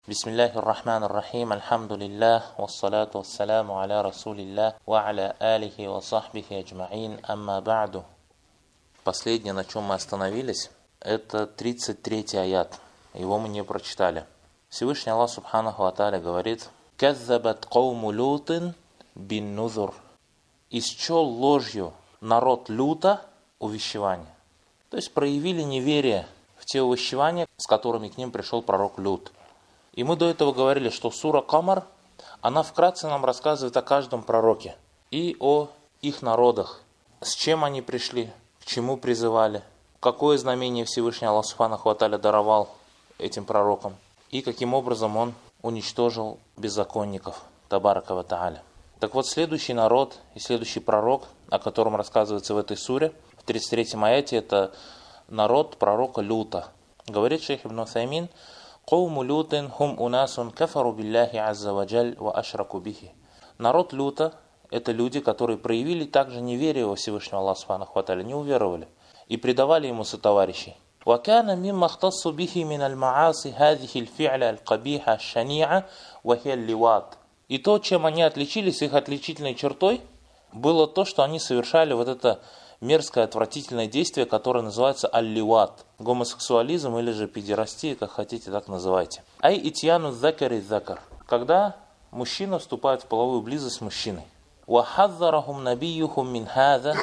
Бисмиллахир рахманир рахим, альхамдулиллах, вассалату вассаляму аля расулиллах, ва аля алихи ва сахбихи аджмаин, амма ба'ду. Последнее, на чем мы остановились, это 33-й аят. Его мы не прочитали. Всевышний Аллах Субханаху ва Тааля говорит: «Каззабат кауму лютин бин нузур». Исчел ложью народ Люта увещевание. То есть проявили неверие в те увещевания, с которыми к ним пришел пророк Лют. И мы до этого говорили, что сура Камар, она вкратце нам рассказывает о каждом пророке и о их народах, с чем они пришли, к чему призывали, какое знамение Всевышний Аллах Субханаху ва Тааля даровал этим пророкам и каким образом он уничтожил беззаконников, табарака ва тааля. Так вот, следующий народ и следующий пророк, о котором рассказывается в этой суре, в 33-м аяте, это народ пророка Люта. Говорит шейх Ибн Утаймин: «Кауму лютин хум унасун кафару билляхи азза ва джаль ва ашраку бихи». Народ Люта – это люди, которые проявили также неверие во Всевышнего Аллаха Субханаху ва Тааля, не уверовали и предавали ему сотоварищей. وَكَانَ مِمَّا اخْتَصُّ بِهِ مِنَ الْمَعَاصِ هَذِهِ الْفِعْلَ الْقَبِيحَ الشَّنِيعَ وَهِيَ اللِّوَاطُ. И то, чем они отличились, их отличительной чертой, было то, что они совершали вот это мерзкое, отвратительное действие, которое называется аль-ливат, гомосексуализм или же педерастия, как хотите, так называйте. Ай итьяну закари закар, когда мужчина вступает в половую близость с мужчиной. Вахаззарахум набиюхум мин хаза,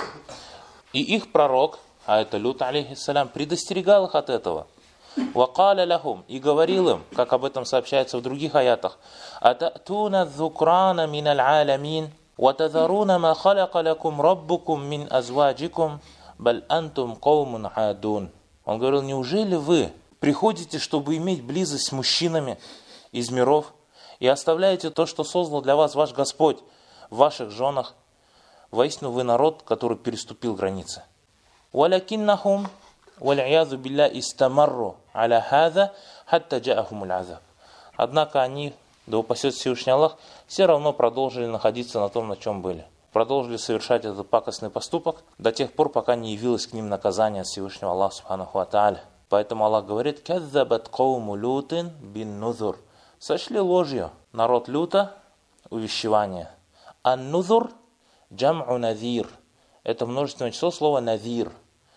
и их пророк, а это Лют алейхиссалям, предостерегал их от этого. Вакаля лахум, и говорил им, как об этом сообщается в других аятах: ататуна дзукрана мин аль-алямин, وَتَذَرُونَ مَا خَلَقَ لَكُمْ رَبُّكُمْ مِنْ أَزْوَاجِكُمْ بَلْ أَنْتُمْ قَوْمٌ عَادُونَ. Он говорил: неужели вы приходите, чтобы иметь близость с мужчинами из миров, и оставляете то, что создал для вас ваш Господь в ваших женах? Воистину вы народ, который переступил границы. وَلَكِنَّهُمْ وَالْعِيَاذُ بِاللَّهِ إِسْتَمَرُّوا عَلَى هَذَا حَتَّى جَاءَهُمُ الْعَذَابُ. Однако они, да упасет Всевышний Аллах, все равно продолжили находиться на том, на чем были. Продолжили совершать этот пакостный поступок до тех пор, пока не явилось к ним наказание от Всевышнего Аллаха Субханаху ва Тааля. Поэтому Аллах говорит: «Каззабат кауму лютин бин нузур». Сошли ложью народ Люта увещевание. Ан-нузур джам'у назир. Это множественное число слова назир.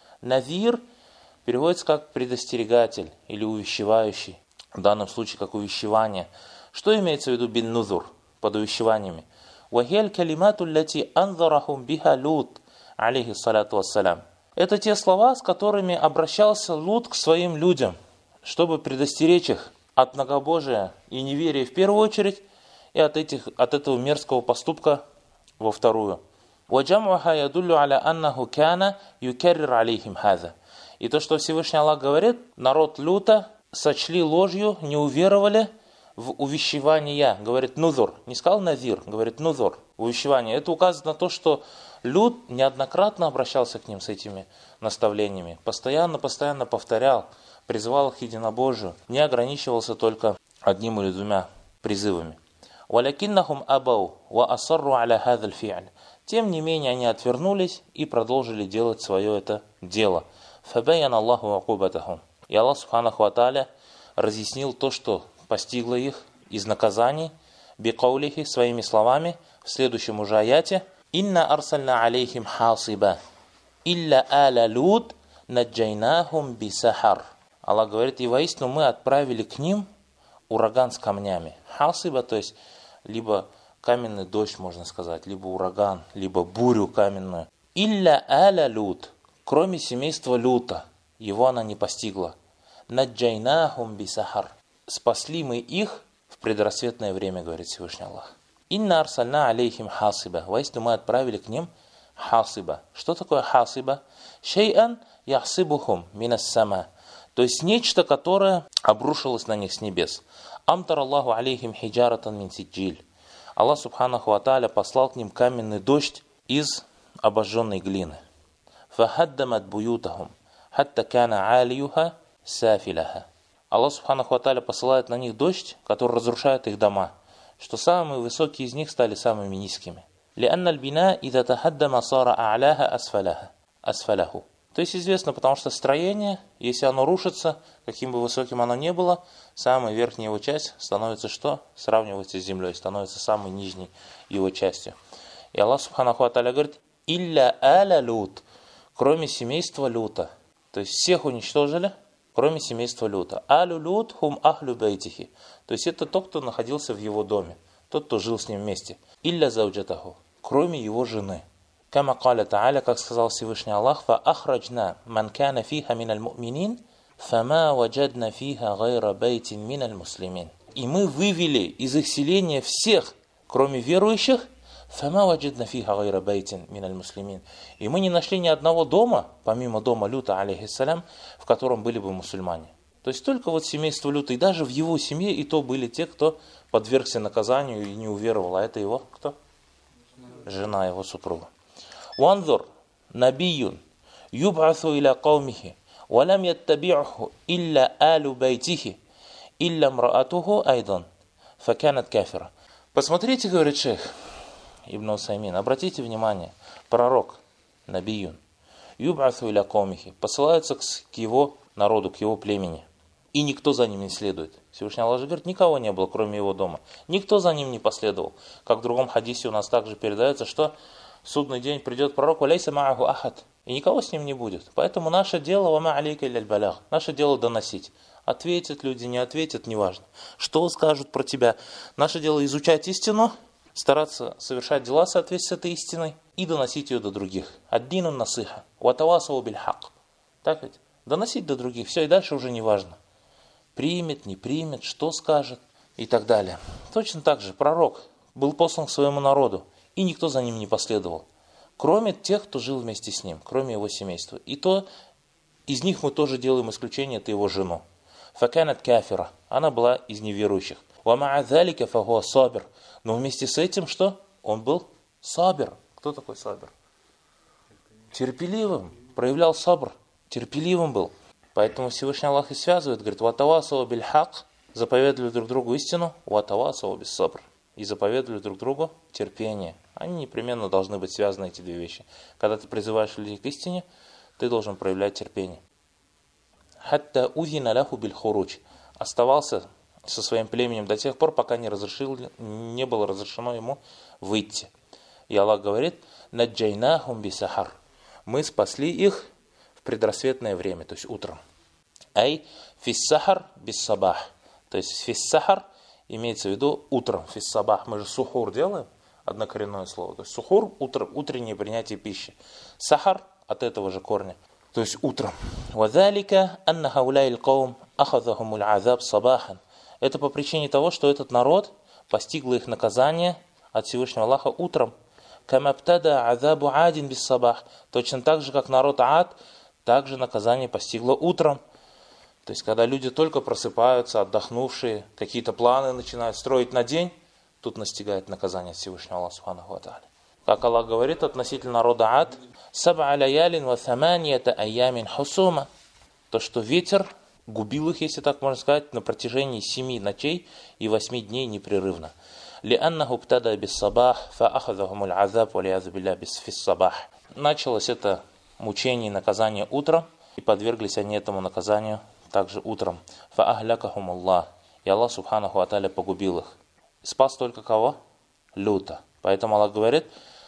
Назир переводится как предостерегатель или увещевающий. В данном случае как увещевание. Что имеется в виду бин нузур под увещеваниями? وَهِيَ الْكَلِمَاتُ الَّتِي أَنْذَرَهُمْ بِهَا لُوط عَلَيْهِ الصَّلَاةُ وَالسَّلَامُ. Это те слова, с которыми обращался Лут к своим людям, чтобы предостеречь их от многобожия и неверия в первую очередь, и от этого мерзкого поступка во вторую. وَجَمْعُهَا يَدُلُّ عَلَى أَنَّهُ كَانَ يُكَرِّرُ عَلَيْهِمْ هَذَا. И то, что Всевышний Аллах говорит, народ Люта сочли ложью, не уверовали в увещевание, говорит нузур, не сказал назир, говорит нузур, увещевание. Это указывает на то, что Лют неоднократно обращался к ним с этими наставлениями, постоянно повторял, призывал их к единобожию, не ограничивался только одним или двумя призывами. وَلَكِنَّهُمْ أَبَوْا وَأَصَرُّوا عَلَى هَذَا الْفِعْلِ. Тем не менее, они отвернулись и продолжили делать свое это дело. فَبَيَّنَ اللَّهُ عُقُوبَتَهُمْ. И Аллах Субханаху ва Тааля разъяснил то, что постигло их из наказаний, бикаулихи, своими словами, в следующем уже аяте: «Инна арсальна алейхим хасиба, илля аля лут наджайнахум бисахар». Аллах говорит: и воистину мы отправили к ним ураган с камнями. Хасиба, то есть либо каменный дождь, можно сказать, либо ураган, либо бурю каменную. Илля аля лут, кроме семейства Люта, его она не постигла. Наджайнахум бисахар. Спасли мы их в предрассветное время, говорит Всевышний Аллах. Инна арсальна алейхим хасиба. Воистину мы отправили к ним хасиба. Что такое хасиба? Шей'ан яхсибухум минас сама. То есть нечто, которое обрушилось на них с небес. Амтар Аллаху алейхим хиджаратан мин сиджиль. Аллах Субханаху ва Тааля послал к ним каменный дождь из обожженной глины. Фахаддамат буютахум хатта кана алиюха сафиляха. Аллах Субханаху ва Тааля посылает на них дождь, который разрушает их дома, что самые высокие из них стали самыми низкими. لأن البناء إذا تهدم صار أعلاها أسفله. То есть известно, потому что строение, если оно рушится, каким бы высоким оно ни было, самая верхняя его часть становится что? Сравнивается с землей, становится самой нижней его частью. И Аллах Субханаху ва Тааля говорит: «Илля аля лут», кроме семейства Люта. То есть всех уничтожили, кроме семейства Люта. Алю лут хум ахлю бейтихи. То есть это тот, кто находился в его доме, тот, кто жил с ним вместе. Илля зауджатаху, кроме его жены. Кама каля Тааля, как сказал Всевышний Аллах: «Фа ахраджна ман кана фиха миналь му'минин, фама ваджадна фиха гайра бейтин миналь муслимин». И мы вывели из их селения всех, кроме верующих, фама ваджадна фиха гайра бейтин миналь муслимин. И мы не нашли ни одного дома, помимо дома Люта, алейхиссалям, в котором были бы мусульмане. То есть только вот семейство Люта, и даже в его семье и то были те, кто подвергся наказанию и не уверовал. А это его кто? Жена его супруга. «Ванзур набиюн юб'асу иля каумихи, валям яттаби'уху илля алю байтихи, илля мраатуху айдан, факанат кафира». Посмотрите, говорит шейх Ибн Усаймин, обратите внимание, пророк набиюн юб'асу иля каумихи посылается к его народу, к его племени, и никто за ним не следует. Всевышний Аллах говорит, никого не было, кроме его дома. Никто за ним не последовал. Как в другом хадисе у нас также передается, что в судный день придет пророк, «Валяйса мааху ахад», и никого с ним не будет. Поэтому наше дело, «Вама алейка иляль балях», наше дело доносить. Ответят люди, не ответят, неважно. Что скажут про тебя? Наше дело изучать истину, стараться совершать дела в соответствии с этой истиной и доносить ее до других. Ад-дину насиха, ватавасау биль хак. Так ведь? Доносить до других, все, и дальше уже не важно. Примет, не примет, что скажет и так далее. Точно так же пророк был послан к своему народу, и никто за ним не последовал, кроме тех, кто жил вместе с ним, кроме его семейства. И то из них мы тоже делаем исключение, это его жену. Факанат кафира, она была из неверующих. Ва ма'а залика фахуа сабир. Но вместе с этим что? Он был сабир. Кто такой сабир? Терпеливым. Проявлял сабр. Терпеливым был. Поэтому Всевышний Аллах и связывает, говорит, «Ватавасау биль хак», заповедовали друг другу истину, «Ватавасау бис сабр», и заповедовали друг другу терпение. Они непременно должны быть связаны, эти две вещи. Когда ты призываешь людей к истине, ты должен проявлять терпение. «Хатта узина ляху биль хуруч», оставался со своим племенем до тех пор, пока не было разрешено ему выйти. И Аллах говорит, «Наджайнахум бисахар», мы спасли их в предрассветное время, то есть утром. Ай фиссахар биссабах. То есть фиссахар имеется в виду утром. Фиссабах. Мы же сухур делаем, однокоренное слово. То есть сухур, утреннее принятие пищи. Сахар от этого же корня. То есть утром. Вадалика анна хауляил каум ахазахумуль азаб сабахан. Это по причине того, что этот народ постигло их наказание от Всевышнего Аллаха утром. Камабтада азабу адин бис сабах. Точно так же, как народ Ад, также наказание постигло утром. То есть, когда люди только просыпаются, отдохнувшие, какие-то планы начинают строить на день, тут настигает наказание Всевышнего Аллаха Субханаху ва Тааля. Как Аллах говорит относительно народа Ад, «Саб'a лаялин ва саманията айямин хусума». То, что ветер губил их, если так можно сказать, на протяжении 7 ночей и 8 дней непрерывно. «Лианнаху птада бис сабах, фа ахазахумуль азаб, ва лиязу билля бис фис сабах». Началось это мучение и наказание утром, и подверглись они этому наказанию также утром. Фаахлякахумуллах. И Аллах Субханаху ва Тааля погубил их. Спас только кого? Люта. Поэтому Аллах говорит,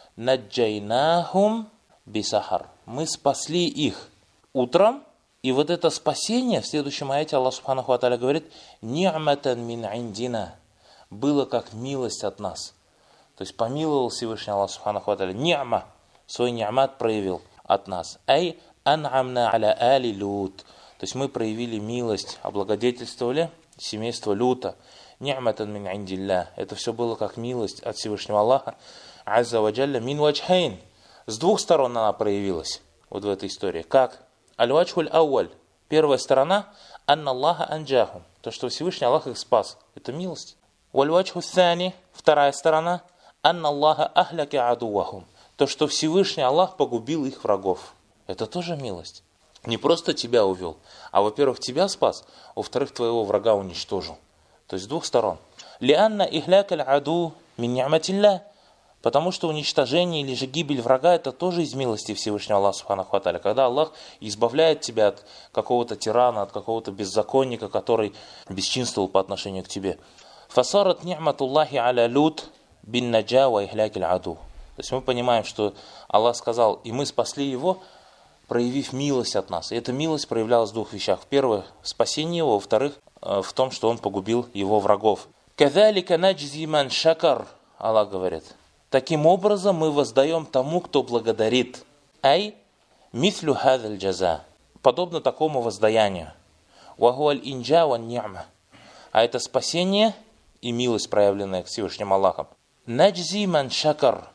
наджайнахум бисахар. Мы спасли их утром. И вот это спасение, в следующем аяте Аллах Субханаху ва Тааля говорит, ни'матан мин индина. Было как милость от нас. То есть помиловал Всевышний Аллах Субханаху ва Тааля. Ни'ма. Свой ни'мат проявил от нас. Ай ан'амна аля али лут. То есть мы проявили милость, облагодетельствовали семейство Люта. Ни'матан мин индилля. Это все было как милость от Всевышнего Аллаха. Азза ва джалля мин ваджхайн. С двух сторон она проявилась вот в этой истории. Как? Аль-ваджхуль ауаль. Первая сторона. Анна Аллаха анджахум. То, что Всевышний Аллах их спас. Это милость. Валь-ваджху сани. Вторая сторона. Анна Аллаха ахляки адувахум. То, что Всевышний Аллах погубил их врагов. Это тоже милость. Не просто тебя увел, а, во-первых, тебя спас, во-вторых, твоего врага уничтожил. То есть с двух сторон. Лианна ихлякаль аду мин ни'матилля. Потому что уничтожение или же гибель врага – это тоже из милости Всевышнего Аллаха Субханаху ва Тааля. Когда Аллах избавляет тебя от какого-то тирана, от какого-то беззаконника, который бесчинствовал по отношению к тебе. «Фасарат ни'матуллахи аля лут бин наджа ва ихлякиль аду». То есть мы понимаем, что Аллах сказал, и мы спасли его, проявив милость от нас. И эта милость проявлялась в двух вещах. В-первых, в спасении его, во-вторых, в том, что он погубил его врагов. «Кадалика наджзи ман шакар», Аллах говорит. Таким образом мы воздаем тому, кто благодарит. Ай, мислю хадаль джаза. Подобно такому воздаянию. Вахуаль инджа ван ни'ма. А это спасение и милость, проявленная к Всевышним Аллахом. Наджзи ман шакар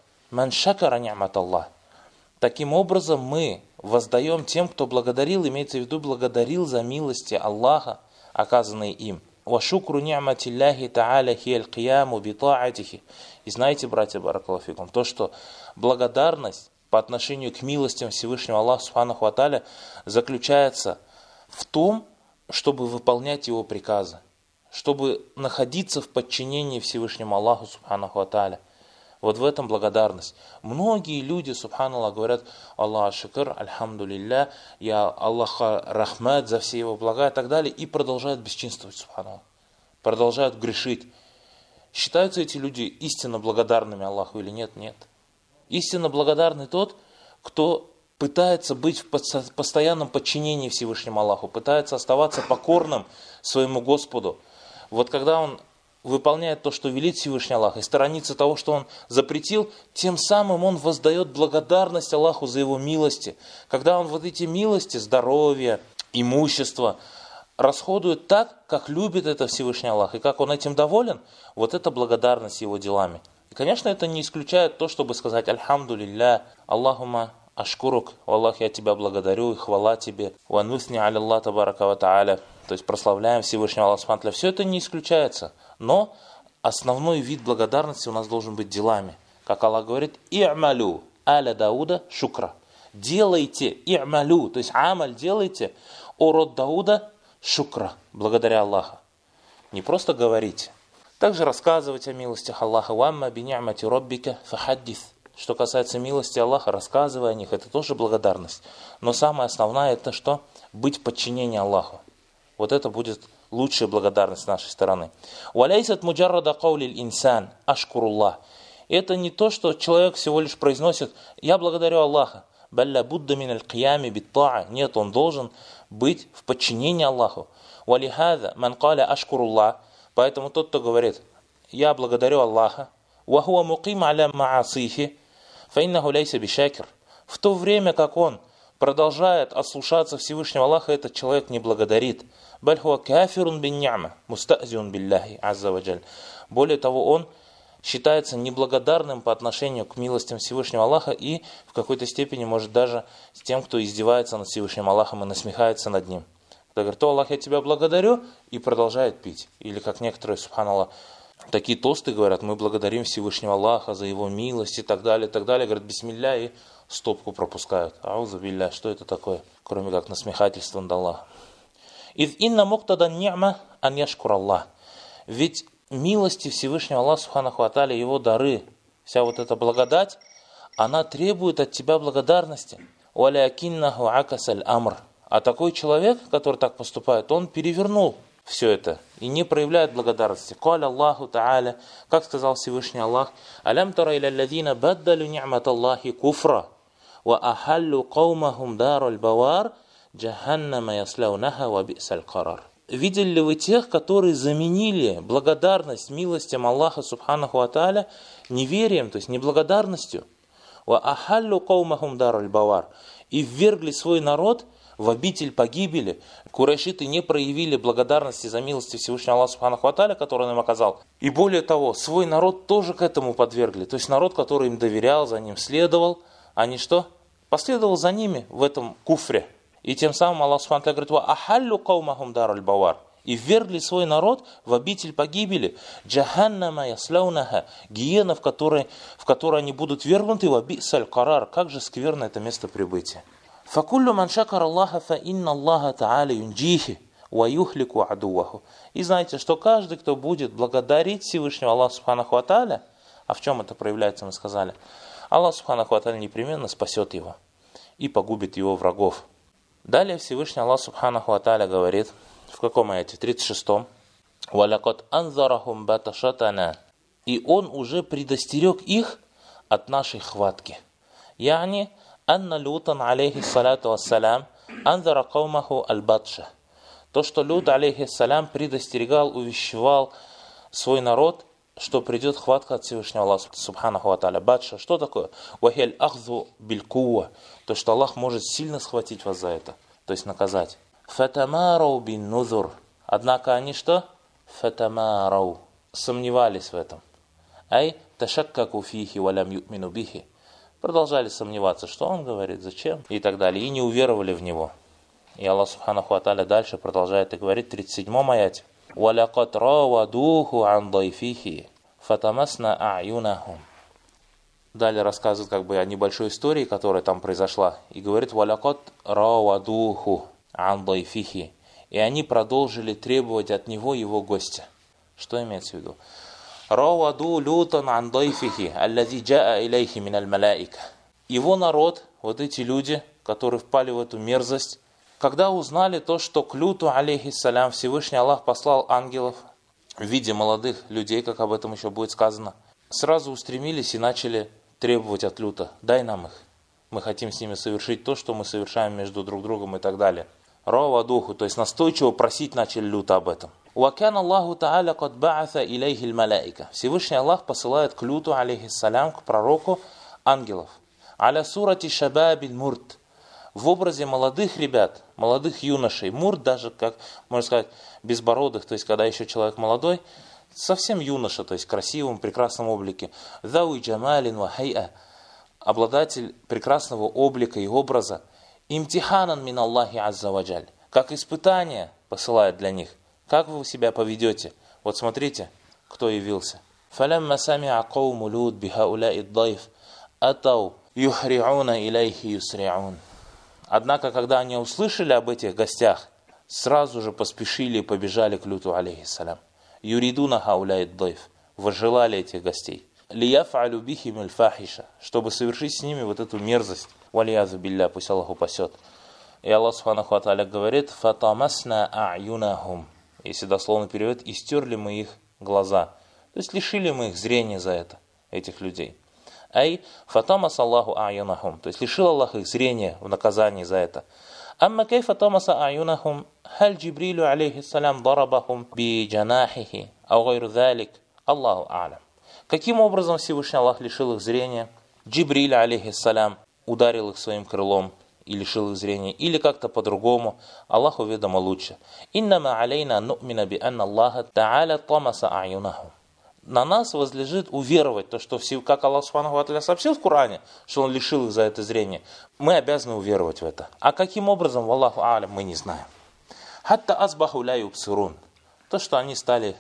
ни'мат Аллах. Таким образом мы воздаем тем, кто благодарил, имеется в виду благодарил за милости Аллаха, оказанные им. «Вашукру ни'матилляхи та'аля хияль кияму бита'атихи». И знаете, братья, баракаллаху фикум, то, что благодарность по отношению к милостям Всевышнего Аллаха Субханаху ва Тааля заключается в том, чтобы выполнять Его приказы, чтобы находиться в подчинении Всевышнему Аллаху Субханаху ва Тааля. Вот в этом благодарность. Многие люди, субханаллах, говорят: Аллах шикр, альхамдулилля, я Аллаха рахмат за все его блага и так далее, и продолжают бесчинствовать, субханаллах. Продолжают грешить. Считаются эти люди истинно благодарными Аллаху или нет? Нет. Истинно благодарный тот, кто пытается быть в постоянном подчинении Всевышнему Аллаху, пытается оставаться покорным своему Господу. Вот когда он выполняет то, что велит Всевышний Аллах, и сторонится того, что он запретил, тем самым он воздает благодарность Аллаху за его милости. Когда он вот эти милости, здоровье, имущество расходует так, как любит это Всевышний Аллах, и как он этим доволен, вот это благодарность его делами. И, конечно, это не исключает то, чтобы сказать: «Альхамдулилля, Аллахума ашкурук, Аллах, я тебя благодарю, и хвала тебе, ва нусни аля Аллах табарака ва тааля». То есть прославляем Всевышнего Аллаха Субхану ва Тааля. Все это не исключается. Но основной вид благодарности у нас должен быть делами. Как Аллах говорит: «И'малю аля Дауда шукра». Делайте, и'малю, то есть амаль делайте, о род Дауда шукра, благодаря Аллаху. Не просто говорите. Также рассказывать о милостях Аллаха. «Вамма би ни'мати роббика фахаддис». Что касается милости Аллаха, рассказывай о них, это тоже благодарность. Но самое основное это что? Быть в подчинении Аллаху. Вот это будет лучшая благодарность с нашей стороны. «Валяйсат муджаррада каулиль инсан ашкуруллах». Это не то, что человек всего лишь произносит: «Я благодарю Аллаха». «Балля будда миналь киями биттаа». Нет, он должен быть в подчинении Аллаху. «Валихада ман каля ашкуруллах». Поэтому тот, кто говорит: «Я благодарю Аллаха», «Вахуа муким аля маасихи», «Фаиннаху ляйса бишакир». В то время как он продолжает ослушаться Всевышнего Аллаха, этот человек не благодарит. «Бальхуа кафирун бин ни'ма, мустазиун билляхи азза ва джаль». Более того, он считается неблагодарным по отношению к милостям Всевышнего Аллаха и в какой-то степени может даже с тем, кто издевается над Всевышним Аллахом и насмехается над ним. Кто говорит: «О Аллах, я тебя благодарю», и продолжает пить. Или как некоторые, субханаллах, такие тосты говорят: «Мы благодарим Всевышнего Аллаха за его милость» и так далее, и так далее. Говорят: «Бисмилля», и стопку пропускают. Аузу билля, что это такое, кроме как насмехательство над Аллахом. «Из инна муктада ни'ма ан яшкур Аллах». Ведь милости Всевышнего Аллаха Субханаху ва Тааля, его дары, вся вот эта благодать, она требует от тебя благодарности. «Валякиннаху акасаль амр». А такой человек, который так поступает, он перевернул все это и не проявляет благодарности. «Каля Аллаху Тааля», как сказал Всевышний Аллах: «Алям тара иля алладина баддалю ни'мат Аллахи куфра, ва ахаллю каумахум дараль бавар, джаханнама яслаунаха ва би'саль карар». Видели ли вы тех, которые заменили благодарность милостям Аллаха Субханаху ва Тааля неверием, то есть неблагодарностью? «Ва ахаллю каумахум дараль бавар», и ввергли свой народ в обитель погибели. Курайшиты не проявили благодарности за милости Всевышнего Аллаха Субханаху ва Тааля, который он им оказал. И более того, свой народ тоже к этому подвергли. То есть народ, который им доверял, за ним следовал, они что? Последовал за ними в этом куфре. И тем самым Аллах Субханаху ва Тааля говорит: «Ва ахаллю каумахум дараль бавар». И ввергли свой народ в обитель погибели. Джаханнама яслаунаха, гиена, в которой они будут вергнуты, ва би'саль карар. Как же скверно это место прибытия. «Факуллю ман шакар Аллаха, фа инна Аллаха та'аля юнджихи, ва юхлику адуваху». И знаете, что каждый, кто будет благодарить Всевышнего Аллаха Субханаху ва Тааля, А в чем это проявляется, мы сказали? Аллах Субханаху ва Тааля непременно спасет его и погубит его врагов. Далее Всевышний Аллах Субханаху ва Тааля говорит, в каком аяте? В 36-м. وَلَقَدْ أَنْذَرَهُمْ بَطْشَتَنَا. И он уже предостерег их от нашей хватки. يعني أن لوطا عليه الصلاة والسلام أنذر قومه البطشة. То, что Лут, алейхиссалям, предостерегал, увещевал свой народ, что придет хватка от Всевышнего Аллаха Субханаху ва Тааля. Батша, что такое? وَهِيَ الْأَخْذُ بِالْقُوَّةِ. То, что Аллах может сильно схватить вас за это, то есть наказать. فَتَمَارَوْا بِالنُّذُرِ. Однако они что? فَتَمَارَوْا. Сомневались в этом. Ай ташаккаку фихи валям ю'мину бихи. Продолжали сомневаться, что он говорит, зачем и так далее, и не уверовали в него. И Аллах Субханаху ва Тааля дальше продолжает и говорит в 37-м аяте: وَلَقَدْ رَاوَدُوهُ عَنْ ضَيْفِهِ فَتَمَسْنَا أَعْيُنَهُمْ. Далее рассказывает как бы о небольшой истории, которая там произошла, и говорит: وَلَقَدْ رَاوَدُوهُ عَنْ ضَيْفِهِ. И они продолжили требовать от него его гостя. Что имеется в виду? Рауаду лютан ан дайфихи, аллази джаа илейхи миналь малаика. Его народ, вот эти люди, которые впали в эту мерзость, когда узнали то, что к Люту, алейхиссалям, Всевышний Аллах послал ангелов в виде молодых людей, как об этом еще будет сказано, сразу устремились и начали требовать от Люта: дай нам их. Мы хотим с ними совершить то, что мы совершаем между друг другом и так далее. Рауадуху, то есть настойчиво просить начали Люта об этом. وَكَانَ اللَّهُ تَعَالَى قَدْ بَعَثَ إِلَيْهِ الْمَلَائِكَةِ. Всевышний Аллах посылает к Люту, алейхиссалям, к пророку, ангелов. «Аля сурати шабабиль мурт». В образе молодых ребят, молодых юношей. Мурт даже, как можно сказать, безбородых, то есть когда еще человек молодой, совсем юноша, то есть в красивом, прекрасном облике. «Зауи джамалин ва хайа». Обладатель прекрасного облика и образа. «Имтиханан мин Аллахи азза ваджаль». Как испытание посылает для них. Как вы себя поведете? Вот смотрите, кто явился. فَلَمَّا سَمِعَ قَوْمُ لُوطٍ بِهَؤُلَاءِ الضَّيْفِ أَتَوْا يُحْرِعُونَ إِلَيْهِ يُسْرِعُونَ. Однако, когда они услышали об этих гостях, сразу же поспешили и побежали к Люту, алейхиссалям. يُرِدُونَ هَؤُلَاءِ الضَّيْفِ. Возжелали этих гостей. لِيَفْعَلُوا بِهِمُ الْفَاحِشَةَ. Чтобы совершить с ними вот эту мерзость. وَلِيَعْذُ биллях, пусть Аллах упасет. И Аллах Субханаху ва Тааля говорит: فَطَمَسْنَا أَعْيُنَهُمْ. Если дословно перевод, и стерли мы их глаза. То есть лишили мы их зрения за это, этих людей. Ай фатамас Аллаху аюнахум. То есть лишил Аллах их зрения в наказании за это. Амма кай фатамаса аюнахум, халь Джибрилю алейхиссалям дарабахум би джанахихи, ау гайру залик, Аллаху а'лям. Каким образом Всевышний Аллах лишил их зрения? Джибриль алейхиссалям ударил их своим крылом и лишил их зрения, или как-то по-другому, Аллаху ведомо лучше. «Иннама алейна ну'мина би анна Аллаха та'аля тамаса аюнаху». На нас возлежит уверовать, то, что как Аллах Субханаху ва Тааля сообщил в Коране, что Он лишил их за это зрение, мы обязаны уверовать в это. А каким образом, валлаху а'лям, мы не знаем. «Хатта азбаху ля юбсирун». То, что они стали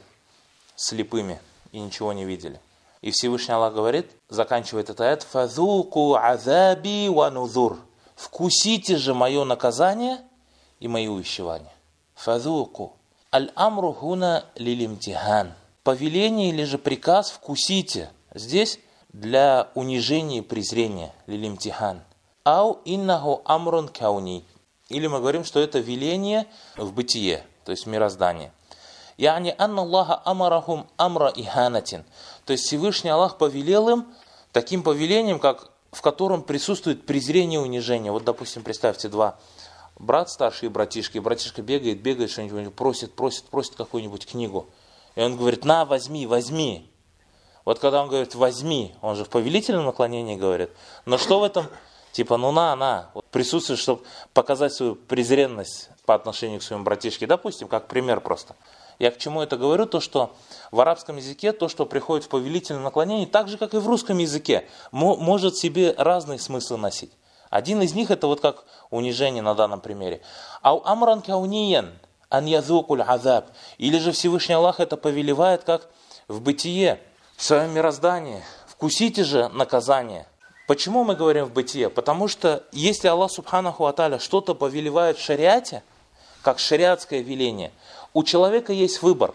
слепыми и ничего не видели. И Всевышний Аллах говорит, заканчивает этот аят: «Фазуку азаби ва нузур». Вкусите же мое наказание и мои увещевания. Фазуку. Аль-амру хуна лилимтихан. Повеление или же приказ вкусите. Здесь для унижения и презрения. Лилимтихан. Ау иннаху амрун кауни. Или мы говорим, что это веление в бытие, то есть в мироздании. Яни анна Аллаха амарахум амра иханатин. То есть Всевышний Аллах повелел им таким повелением, в котором присутствует презрение и унижение. Вот, допустим, представьте, два брат старший и братишка бегает, что-нибудь просит какую-нибудь книгу. И он говорит: на, возьми. Вот когда он говорит возьми, он же в повелительном наклонении говорит. Но что в этом? Типа, на. Вот присутствует, чтобы показать свою презренность по отношению к своему братишке. Допустим, как пример просто. Я к чему это говорю? То, что в арабском языке то, что приходит в повелительном наклонении, так же, как и в русском языке, может в себе разные смыслы носить. Один из них это вот как унижение на данном примере. Ау амран кауниен ан язукуль азаб. Или же Всевышний Аллах это повелевает как в бытие, в своем мироздании. Вкусите же наказание. Почему мы говорим в бытие? Потому что если Аллах Субханаху ва Тааля что-то повелевает в шариате, как шариатское веление, у человека есть выбор.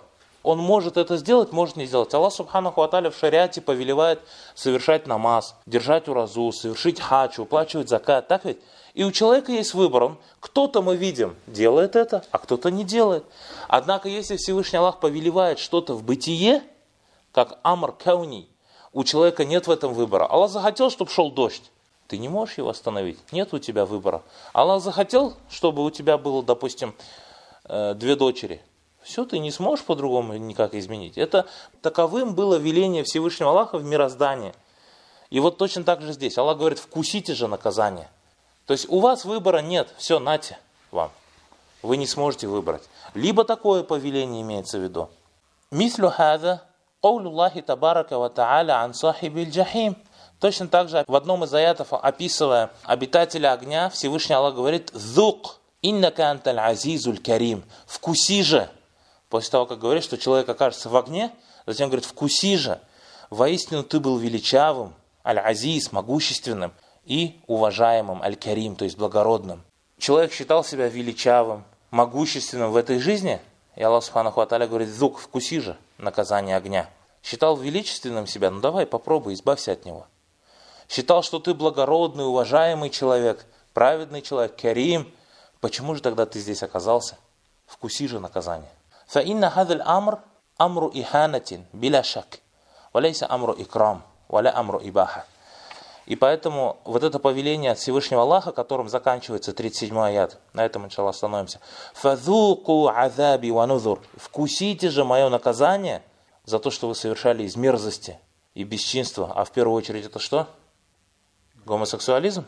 Он может это сделать, может не сделать. Аллах Субханаху ва Тааля в шариате повелевает совершать намаз, держать уразу, совершить хадж, уплачивать закат. Так ведь? И у человека есть выбор. Кто-то, мы видим, делает это, а кто-то не делает. Однако, если Всевышний Аллах повелевает что-то в бытие, как амр кауни, у человека нет в этом выбора. Аллах захотел, чтобы шел дождь. Ты не можешь его остановить. Нет у тебя выбора. Аллах захотел, чтобы у тебя было, допустим, 2 дочери. Все, ты не сможешь по-другому никак изменить. Это таковым было веление Всевышнего Аллаха в мироздании. И вот точно так же здесь. Аллах говорит, вкусите же наказание. То есть у вас выбора нет. Все, нате вам. Вы не сможете выбрать. Либо такое повеление имеется в виду. Мислю хаза каулю Аллахи табарака ва тааля ан сахибиль джахим. Точно так же в одном из аятов, описывая обитателя огня, Всевышний Аллах говорит, «Зук, иннака анталь азизуль карим». Вкуси же. После того, как говорит, что человек окажется в огне, затем говорит, вкуси же. Воистину ты был величавым, аль-азиз, могущественным, и уважаемым, аль-карим, то есть благородным. Человек считал себя величавым, могущественным в этой жизни, и Аллах Субханаху ва Тааля говорит, «Зук, вкуси же наказание огня». Считал величественным себя, ну давай попробуй, избавься от него. Считал, что ты благородный, уважаемый человек, праведный человек, карим. Почему же тогда ты здесь оказался? Вкуси же наказание. فَإِنَّ هَذَا الْأَمْرُ أَمْرُ إِحَانَةٍ بِلَا شَكٍ وَلَيْسَ أَمْرُ إِكْرَامٍ وَلَا أَمْرُ إِبَاحَةٍ. И поэтому вот это повеление от Всевышнего Аллаха, которым заканчивается 37-й аят, на этом, иншаллах, остановимся. فَذُوقُوا عَذَابِ وَنُذُرْ. Вкусите же мое наказание за то, что вы совершали из мерзости и бесчинства. А в первую очередь это что? Гомосексуализм?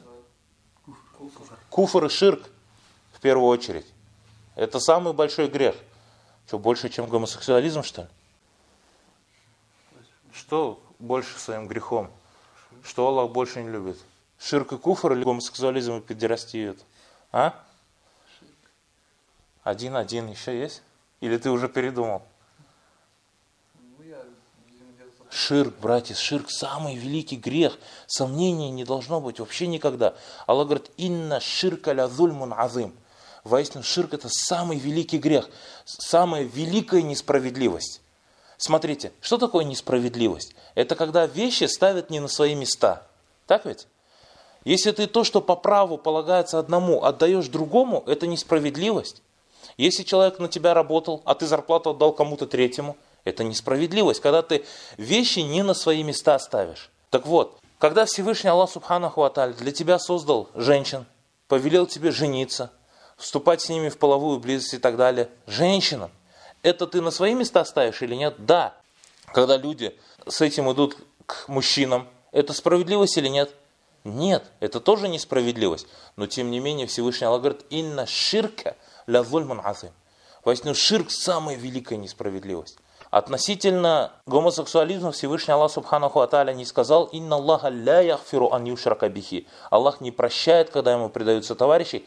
Куфр и ширк в первую очередь. Это самый большой грех. Что, больше, чем гомосексуализм, что ли? Что больше своим грехом? Что Аллах больше не любит? Ширк и куфр или гомосексуализм и педерастию? А? Один еще есть? Или ты уже передумал? Ширк, братья, ширк самый великий грех. Сомнений не должно быть вообще никогда. Аллах говорит, инна ширка ля зульмун азим. Воистину, ширк это самый великий грех, самая великая несправедливость. Смотрите, что такое несправедливость? Это когда вещи ставят не на свои места. Так ведь? Если ты то, что по праву полагается одному, отдаешь другому, это несправедливость. Если человек на тебя работал, а ты зарплату отдал кому-то третьему, это несправедливость, когда ты вещи не на свои места ставишь. Так вот, когда Всевышний Аллах Субханаху ва Тааля для тебя создал женщин, повелел тебе жениться, вступать с ними в половую близость и так далее, женщинам, это ты на свои места ставишь или нет? Да. Когда люди с этим идут к мужчинам, это справедливость или нет? Нет, это тоже несправедливость. Но тем не менее Всевышний Аллах говорит, инна ширка ля зульмун азим. Воистину ширк самая великая несправедливость. Относительно гомосексуализма Всевышний Аллах Субханаху ва Тааля не сказал, инна Аллаха ля яхфиру ан юшрака бихи. Аллах не прощает, когда ему предаются товарищи,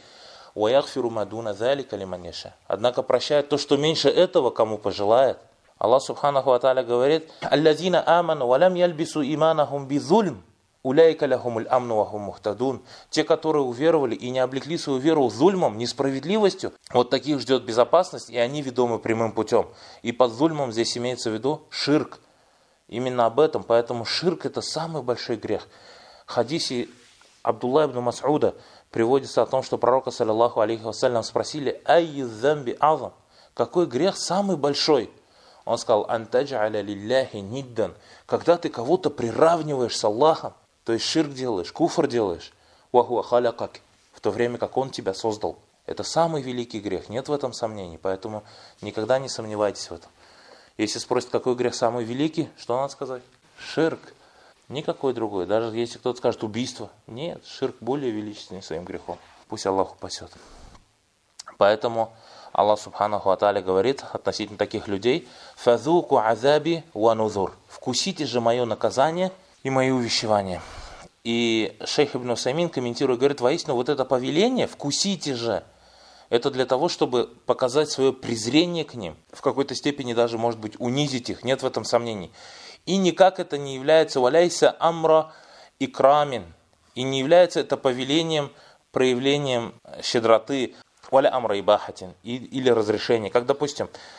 однако прощает то, что меньше этого, кому пожелает. Аллах Субханаху ва Тааля говорит, «Аллазина аману ва лам ялбису иманахум бизульм, уляйка лахумуль амну ва хум мухтадун». Те, которые уверовали и не облекли свою веру зульмом, несправедливостью, вот таких ждет безопасность, и они ведомы прямым путем. И под зульмом здесь имеется в виду ширк. Именно об этом, поэтому ширк это самый большой грех. В хадисе Абдулла ибн Мас'уда приводится о том, что пророка, саллаллаху алейхи вассалям, спросили, «Айю замби азам?» Какой грех самый большой? Он сказал, «Антаджа'аля лилляхи ниддан». Когда ты кого-то приравниваешь с Аллахом, то есть ширк делаешь, куфр делаешь, «Вахуа халякак», в то время как Он тебя создал. Это самый великий грех, нет в этом сомнений, поэтому никогда не сомневайтесь в этом. Если спросят, какой грех самый великий, что надо сказать? Ширк. Никакой другой. Даже если кто-то скажет убийство. Нет, ширк более величественный своим грехом. Пусть Аллах упасет. Поэтому Аллах Субханаху ва Тааля говорит относительно таких людей, «Фазуку азаби ва нузур». Вкусите же мое наказание и мои увещевания. И шейх Ибн Усаймин, комментируя, говорит, воистину вот это повеление, вкусите же, это для того, чтобы показать свое презрение к ним. В какой-то степени даже, может быть, унизить их. Нет в этом сомнений. И никак это не является валяйся амра икрамин. И не является это повелением, проявлением щедроты валя амра ибахатин или разрешения. Как, допустим,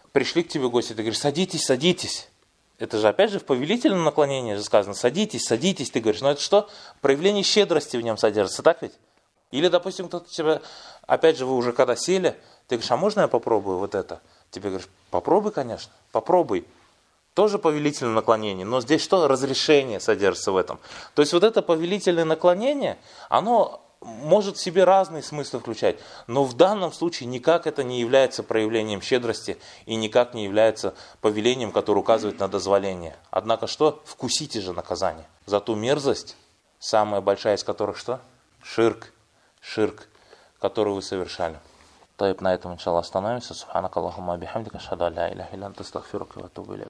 пришли к тебе гости, ты говоришь, садитесь, садитесь. Это же опять же в повелительном наклонении же сказано, садитесь, садитесь. Ты говоришь, ну это что? Проявление щедрости в нем содержится, так ведь? Или, допустим, кто-то тебе, опять же, вы уже когда сели, ты говоришь, а можно я попробую вот это? Тебе говоришь, попробуй, конечно, попробуй. Тоже повелительное наклонение, но здесь что? Разрешение содержится в этом. То есть вот это повелительное наклонение, оно может в себе разные смыслы включать, но в данном случае никак это не является проявлением щедрости и никак не является повелением, которое указывает на дозволение. Однако что? Вкусите же наказание за ту мерзость, самая большая из которых что? Ширк, который вы совершали. На этом, иншаллах, остановимся. Субханак Аллахумма бихамдика, ашхаду ан ля иляха илля анта, астагфирука ва атубу илейк.